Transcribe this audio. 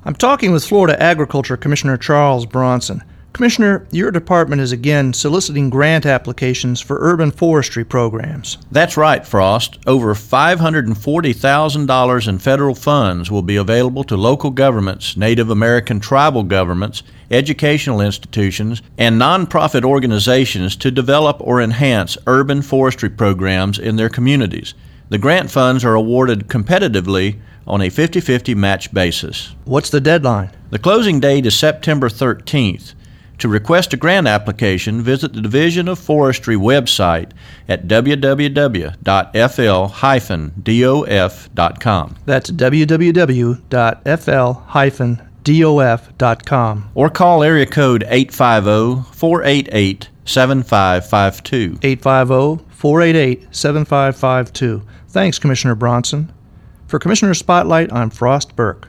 I'm talking with Florida Agriculture Commissioner Charles Bronson. Commissioner, your department is again soliciting grant applications for urban forestry programs. That's right, Frost. Over $540,000 in federal funds will be available to local governments, Native American tribal governments, educational institutions, and nonprofit organizations to develop or enhance urban forestry programs in their communities. The grant funds are awarded competitively on a 50-50 match basis. What's the deadline? The closing date is September 13th. To request a grant application, visit the Division of Forestry website at www.fl-dof.com. That's www.fl-dof.com. Or call area code 850-488-7552. 850-488-7552. Thanks, Commissioner Bronson. For Commissioner Spotlight, I'm Frost Burke.